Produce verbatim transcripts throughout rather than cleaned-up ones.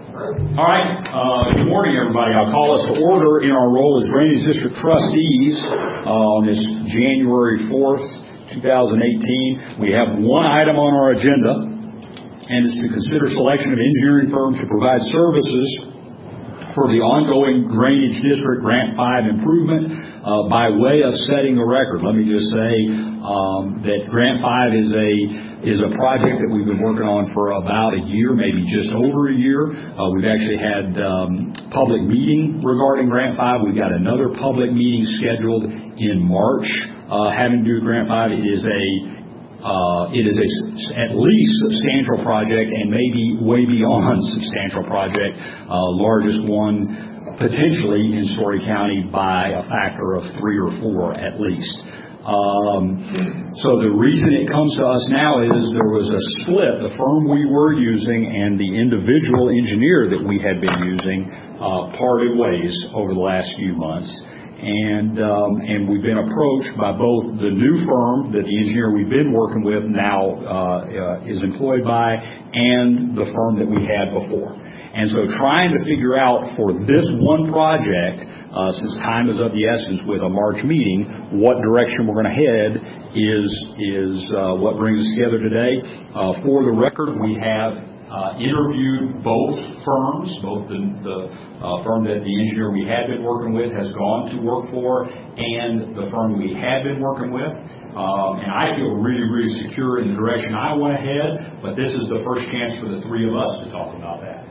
All right. Uh, good morning, everybody. I'll call us to order in our role as Drainage District trustees uh, on this January fourth, twenty eighteen. We have one item on our agenda, and it's to consider selection of engineering firm to provide services for the ongoing Drainage District Grant five improvement. Uh, by way of setting a record, let me just say um, that Grant five is a is a project that we've been working on for about a year, maybe just over a year. Uh, we've actually had um, public meeting regarding Grant five. We've got another public meeting scheduled in March uh, having to do with Grant five. It is a uh, it is a at least substantial project and maybe way beyond substantial project, uh, largest one potentially in Story County by a factor of three or four at least. Um, so the reason it comes to us now is there was a split. The firm we were using and the individual engineer that we had been using uh, parted ways over the last few months. And um, and we've been approached by both the new firm that the engineer we've been working with now uh, uh, is employed by and the firm that we had before. And so trying to figure out for this one project, uh, since time is of the essence with a March meeting, what direction we're going to head is is uh, what brings us together today. Uh, for the record, we have uh, interviewed both firms, both the, the uh, firm that the engineer we had been working with has gone to work for and the firm we had been working with. Um, and I feel really, really secure in the direction I want to head, but this is the first chance for the three of us to talk about that.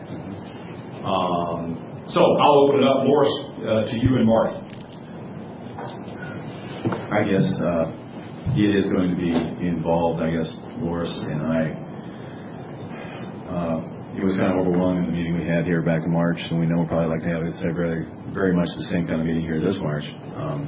Um, so I'll open it up, Morris, uh, to you and Marty. I guess uh, it is going to be involved. I guess Morris and I. Uh, it was kind of overwhelming the meeting we had here back in March, and we know we'll probably like to have this very, very much the same kind of meeting here this March. Um,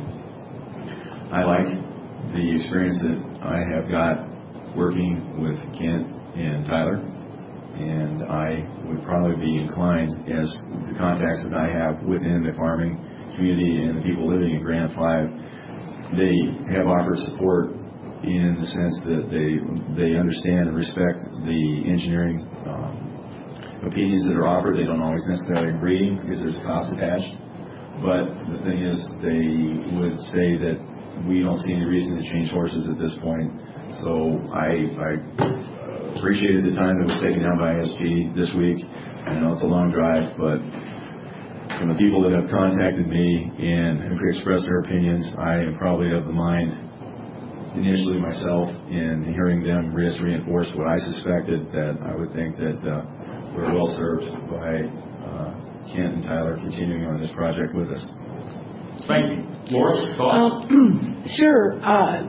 I like the experience that I have got working with Kent and Tyler. And I would probably be inclined, as the contacts that I have within the farming community and the people living in Grant five, they have offered support in the sense that they they understand and respect the engineering um, opinions that are offered. They don't always necessarily agree because there's a cost attached. But the thing is, they would say that we don't see any reason to change horses at this point. So I... I appreciated the time that was taken down by I S G this week. I know it's a long drive, but from the people that have contacted me and have expressed their opinions, I am probably of the mind, initially myself, in hearing them reinforce what I suspected, that I would think that uh, we're well served by uh, Kent and Tyler continuing on this project with us. Thank you. Morris, thoughts? Um, sure. Uh,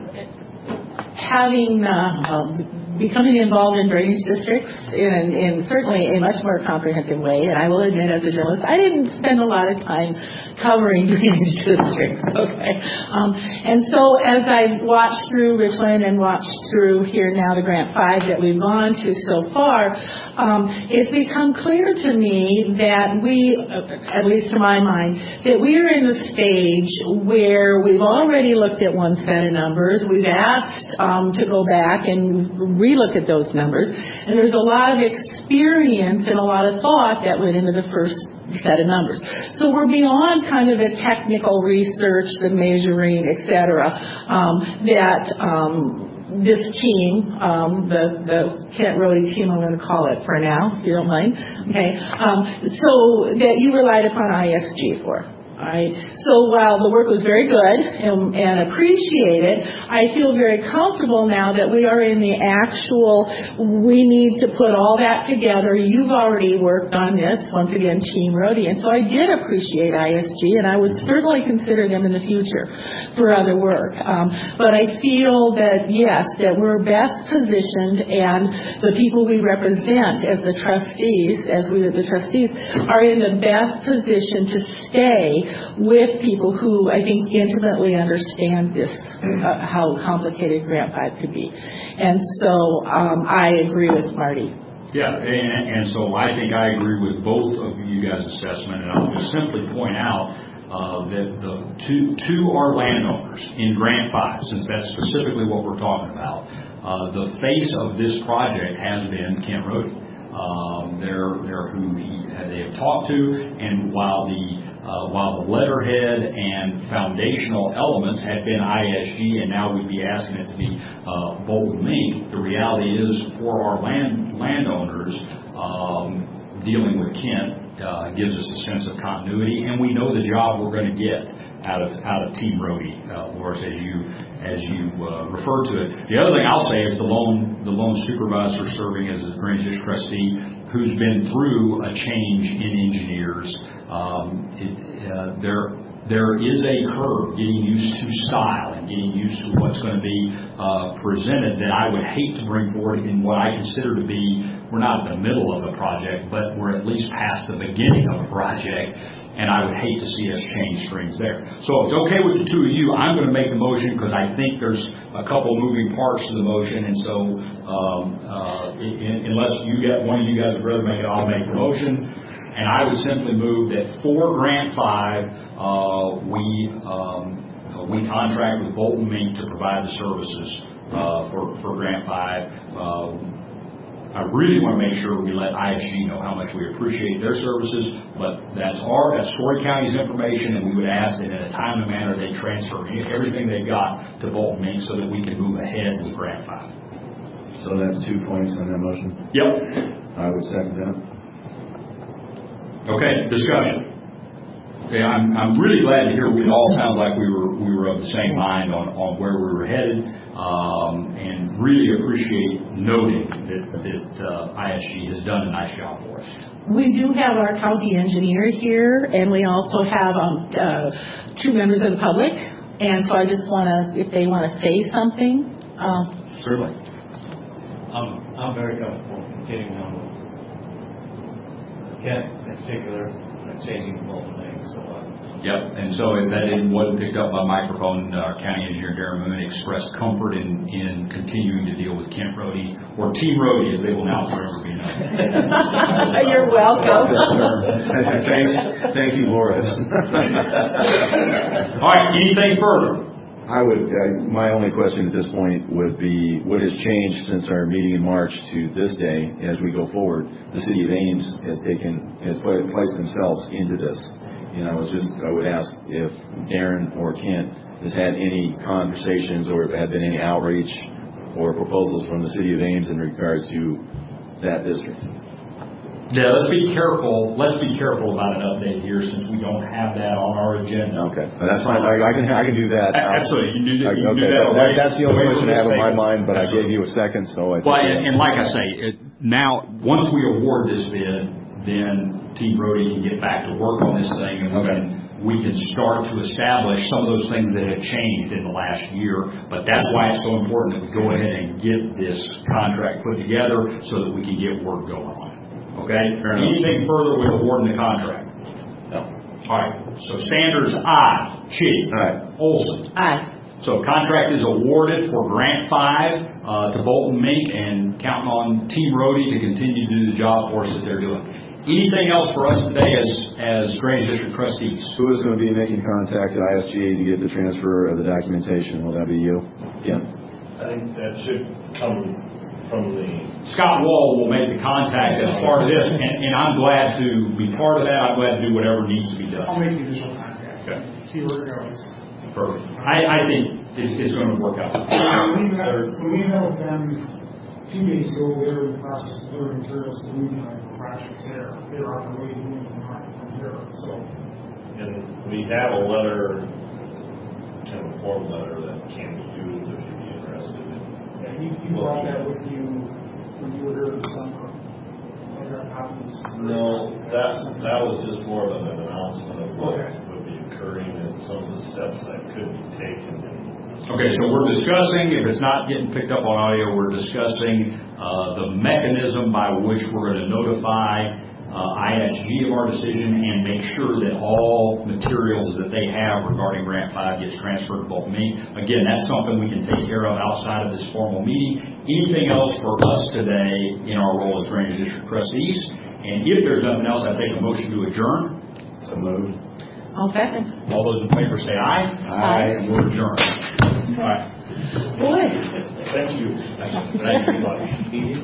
having uh, um, becoming involved in drainage districts in, in certainly a much more comprehensive way, and I will admit as a journalist, I didn't spend a lot of time covering drainage districts, okay? Um, and so as I watched through Richland and watched through here now the Grant five that we've gone to so far, um, it's become clear to me that we, at least to my mind, that we are in the stage where we've already looked at one set of numbers, we've asked um, to go back and relook at those numbers, and there's a lot of experience and a lot of thought that went into the first set of numbers. So we're beyond kind of the technical research, the measuring, et cetera, um, that um, this team, um, the, the Kent Rohde team, I'm going to call it for now, if you don't mind, okay, um, so that you relied upon I S G for. All right. So while the work was very good and, and appreciated, I feel very comfortable now that we are in the actual, we need to put all that together. You've already worked on this, once again, Team Rohde. And so I did appreciate I S G, and I would certainly consider them in the future for other work. Um, but I feel that, yes, that we're best positioned, and the people we represent as the trustees, as we the trustees, are in the best position to stay with people who I think intimately understand this, uh, how complicated Grant five could be. And so um, I agree with Marty. Yeah, and, and so I think I agree with both of you guys' assessment, and I'll just simply point out uh, that the to, to our landowners in Grant five, since that's specifically what we're talking about, uh, the face of this project has been Kent Rohde. Um, they're, they're who he, they have talked to, and while the uh, while the letterhead and foundational elements had been I S G, and now we'd be asking it to be uh, Bolton Mink, the reality is for our land landowners um, dealing with Kent uh, gives us a sense of continuity, and we know the job we're going to get out of out of Team Rody, uh, Loris, as you as you uh, refer to it. The other thing I'll say is the lone the lone supervisor serving as a drainage district trustee who's been through a change in engineers. Um, it, uh, there there is a curve getting used to style and getting used to what's going to be uh, presented that I would hate to bring forward in what I consider to be, we're not in the middle of a project, but we're at least past the beginning of a project. And I would hate to see us change strings there. So if it's okay with the two of you, I'm going to make the motion because I think there's a couple moving parts to the motion. And so um, uh, in, unless you get one of you guys would rather make it, I'll make the motion. And I would simply move that for Grant five, uh, we um, uh, we contract with Bolton Mink to provide the services uh, for, for Grant five. Uh, I really want to make sure we let I S G know how much we appreciate their services, but that's our, that's Story County's information, and we would ask that in a timely manner they transfer everything they've got to Bolton Mink so that we can move ahead with Grant five. So that's two points on that motion? Yep. I would second that. Okay, discussion. Okay, I'm, I'm really glad to hear it all sounds like we were we were of the same mind on, on where we were headed, um, and really appreciate noting that, that uh, I S G has done a nice job for us. We do have our county engineer here, and we also have um, uh, two members of the public, and so I just want to, if they want to say something. Uh, Certainly. I'm, I'm very comfortable getting on with Kent in particular, and changing the Bolton thing. So, uh, yep, and so if that didn't, wasn't picked up by microphone, uh, County Engineer Darren Moon expressed comfort in, in continuing to deal with Kent Rody, or Team Rody as they will now forever be known. You're welcome. Thanks, thank you, Loris. All right, anything further? I would, uh, my only question at this point would be, what has changed since our meeting in March to this day as we go forward? The City of Ames has taken, has put, placed themselves into this. And I was just, I would ask if Darren or Kent has had any conversations or have been any outreach or proposals from the City of Ames in regards to that district. Yeah, let's be careful. Let's be careful about an update here since we don't have that on our agenda. Okay, that's fine. I, I can I can do that. Absolutely, you can do, you can okay. do that. that that's the only question I have in my mind, but Absolutely. I gave you a second, so I. Well, and, and like I say, it, now once we award this bid, then Team Rody can get back to work on this thing, and we okay. can we can start to establish some of those things that have changed in the last year. But that's why it's so important that we go ahead and get this contract put together so that we can get work going on. Okay? Fair Anything enough. further with awarding the contract? No. All right. So Sanders, aye. Chitty. Aye. Olson. Aye. So contract is awarded for Grant five uh, to Bolton Mink, and counting on Team Rody to continue to do the job for us that they're doing. Anything else for us today as as Drainage District trustees? Who is going to be making contact at I S G to get the transfer of the documentation? Will that be you? Kim? I think that should come from the... Scott Wall will make the contact as part of this, and, and I'm glad to be part of that. I'm glad to do whatever needs to be done. I'll make the initial contact. Okay. See where it goes. Perfect. I, I think it, it's going to work out. When we met, when we met with them a few days ago, they were in the process of delivering materials to the moving line projects there. They were on their way to moving the line from here. So, And we have a letter, kind of a form letter that Camp used if you'd be interested in. yeah, you, you brought that with you when you were here this summer. I got copies. No, that that was just more of an announcement of what Okay. would be occurring and some of the steps that could be taken. Okay, so we're discussing, if it's not getting picked up on audio, we're discussing uh, the mechanism by which we're going to notify uh, I S G of our decision and make sure that all materials that they have regarding Grant five gets transferred to Bolton Mink. Again, that's something we can take care of outside of this formal meeting. Anything else for us today in our role as Drainage District trustees? And if there's nothing else, I take a motion to adjourn. So moved. I'll second. All those in favor say aye. Aye. And we're adjourned. All right. Boy. Thank you. Thank you. Thank you much.